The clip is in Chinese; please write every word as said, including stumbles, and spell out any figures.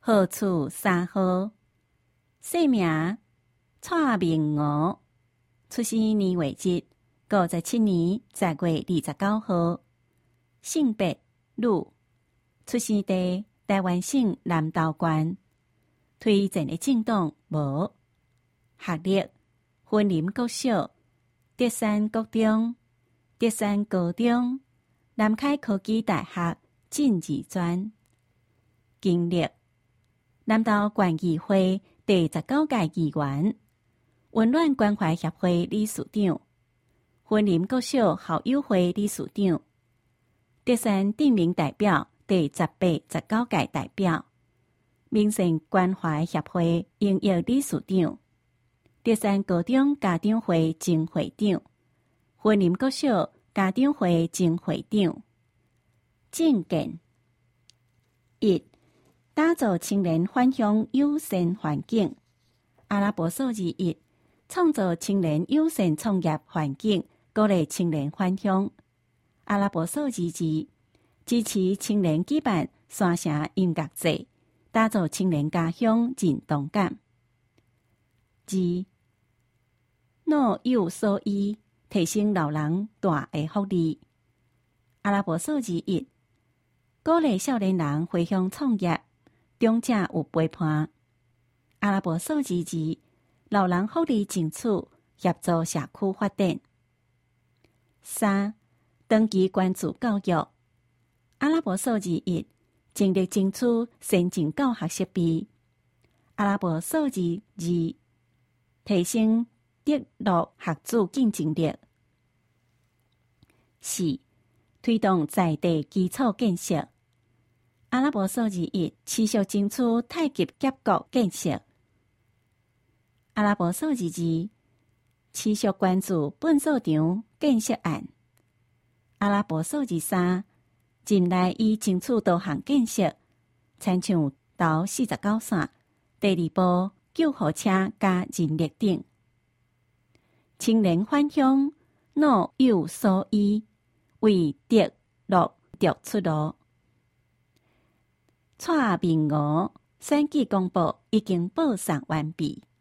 号厝三号，姓名蔡明娥，出生年月日五十七年十月二十九号，性别女，出生地台湾省南投县，推荐的政党无，学历云林国小、德山国中、德山高中、南开科技大学政治专，经历南投县议会第十九届议员，温暖关怀协会理事长，云林国小校友会理事长，德山镇民代表第十八、十九届代表，民生关怀协会营业理事长，德山高中家长会前会长，云林国小家长会前会长。政见一、打造青年返乡友善环境。阿拉伯数字一，创造青年友善创业环境，鼓励青年返乡。阿拉伯数字二，支持青年举办山城音乐节，打造青年家乡认同感。二、老有所依，提升老人大的福利。阿拉伯数字一，鼓励少年人回乡创业，长者有陪伴。阿拉伯数字二，老人福利争取，协助社区发展。三、长期关注教育。阿拉伯数字一，尽力争取先进教学设备。阿拉伯数字二，提升德陆学子竞争力。四、推动在地基础建设。阿拉伯数字一，持续争取太极结构建设。阿拉伯数字二，持续关注粪扫场建设案。阿拉伯数字三，近来已争取多项建设，亲像投四十九线、第二部救护车加人力等。青年返乡，老有所依，为德陆着出路。蔡明娥选举公报已经报送完毕。